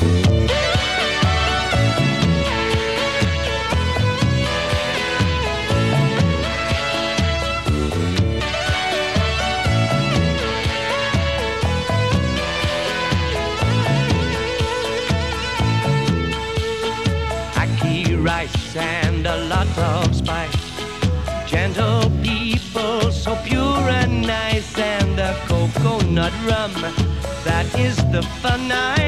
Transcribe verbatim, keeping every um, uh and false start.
Rice and a lot of spice. Gentle people, so pure and nice. And the coconut rum, that is the fun I